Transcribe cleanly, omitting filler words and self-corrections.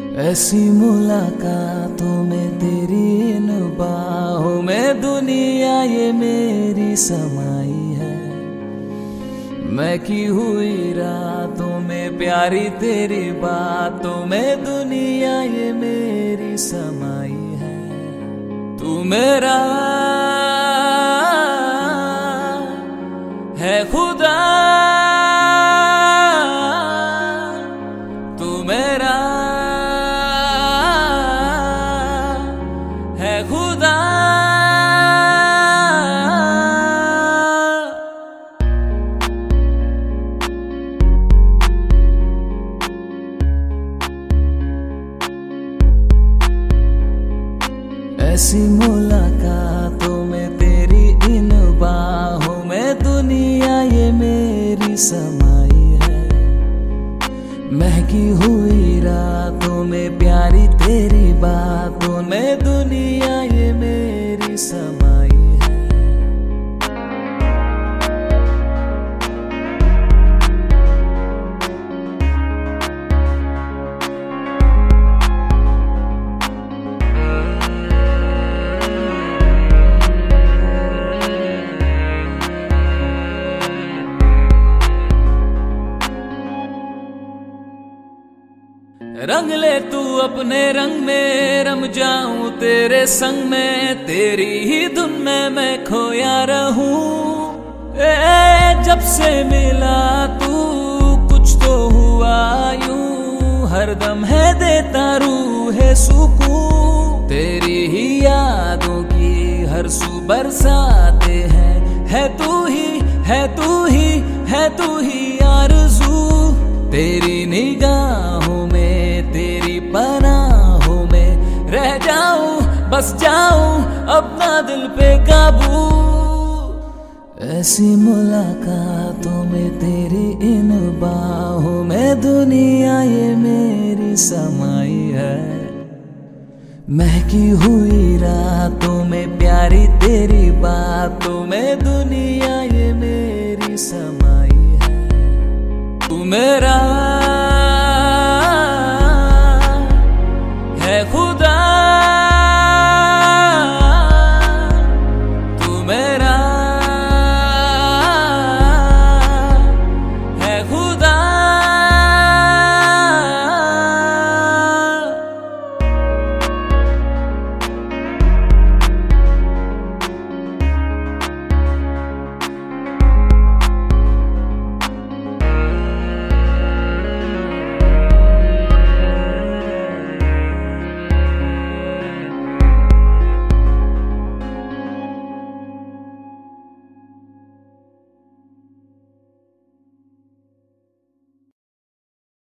ऐसी मुलाकातों में तेरी इन बाहों में दुनिया ये मेरी समाई है। मैं की हुई रातों में प्यारी तेरी बातों में दुनिया ये मेरी समाई है। तू मेरा है खुदा, तू मेरा है खुदा। ऐसी मुलाकातों में तेरी इन बाहों में दुनिया ये मेरी समाई है। महकी हुई रातों में प्यारी तेरी बातों में दुनिया ये मेरी समाई है। रंग ले तू अपने रंग में, रम जाऊं तेरे संग में, तेरी ही धुन में मैं खोया रहूं। जब से मिला तू कुछ तो हुआ यूं, हरदम है देता रूह सुकून। तेरी ही यादों की हर सू बरसाते हैं, है तू ही है तू ही है तू ही आरज़ू। तेरी निगाहों में तेरी पनाहों में रह जाऊं, बस जाऊं अपना दिल पे काबू। ऐसी मुलाकातों में तेरी इन बाहों में दुनिया ये मेरी समाई है। महकी हुई रातों में प्यारी तेरी बातों में दुनिया ये मेरी समाई है। तू मेरा